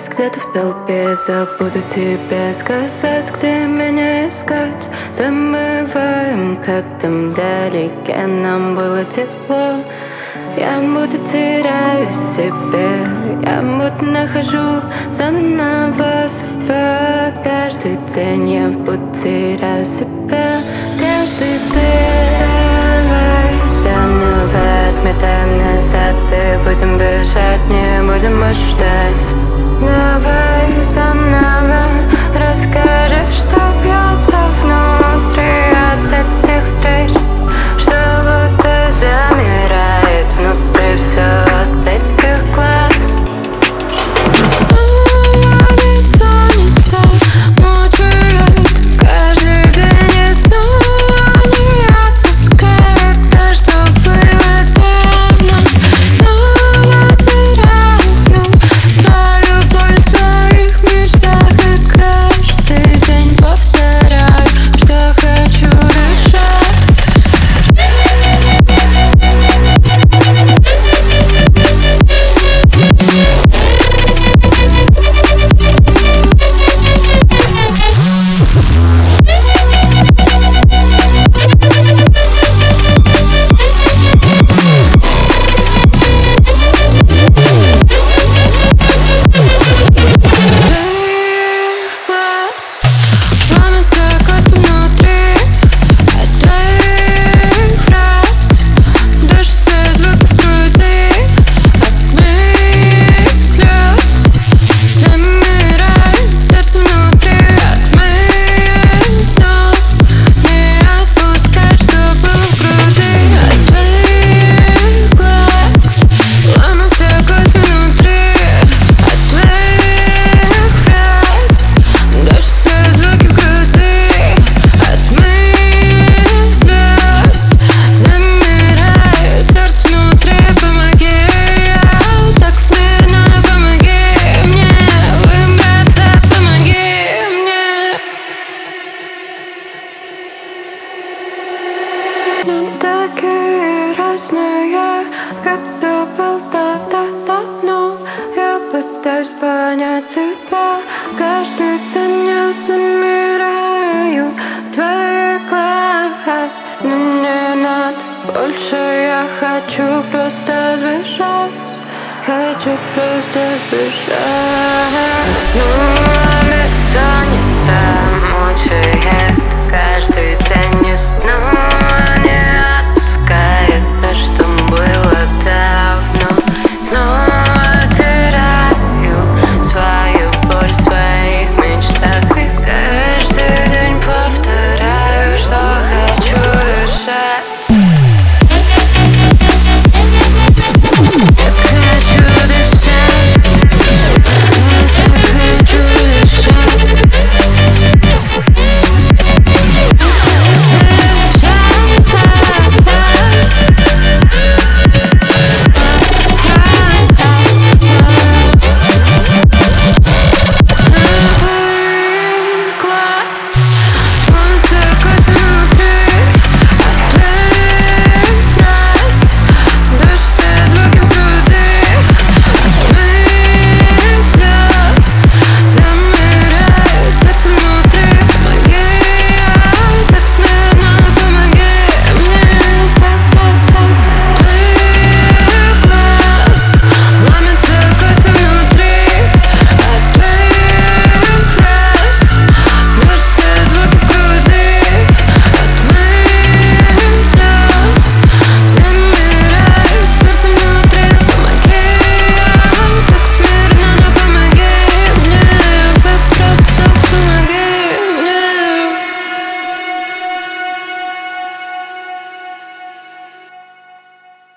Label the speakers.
Speaker 1: Растворюсь где-то в толпе, забуду тебе сказать, где меня искать. Забываем, как там вдалеке нам было тепло. Я будто теряю себе, я будто нахожу заново себя. Каждый день я будто теряю себя. Каждый давай заново отметаем назад и будем бежать, не будем больше ждать. Давай заново расскажи, что бьется внутри от этих встреч, что будто замирает внутри все от этих глаз.
Speaker 2: Снова бессонница мучает каждый день и снова не отпускает то, что было давно. Снова теряю свою боль в своих мечтах и каждый день повторяю, что хочу дышать. Ломятся кости внутри от твоих фраз. Душатся звуки в груди от моих слез. Замирает сердце внутри от моих снов. Не отпускать, что было в груди от твоих глаз. Ломятся кости внутри от твоих фраз. Душатся звуки в груди от моих слез. Замирает сердце внутри, помоги, я так смирно, помоги мне выбраться, помоги мне.
Speaker 1: Мы такие разные, как ты был тогда давно. Я пытаюсь понять себя, каждый день я замираю в твоих глаз. Но не надо больше, я хочу просто сбежать. Хочу просто сбежать.